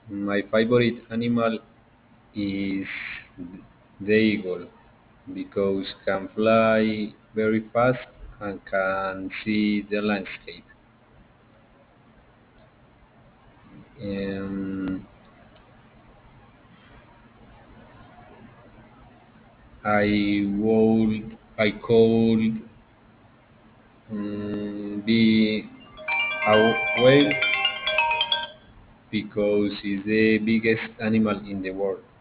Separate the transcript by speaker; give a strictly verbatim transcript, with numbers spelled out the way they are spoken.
Speaker 1: My favorite animal is the eagle because can fly very fast and can see the landscape. Um, I would I could um, be a whale because it's the biggest animal in the world.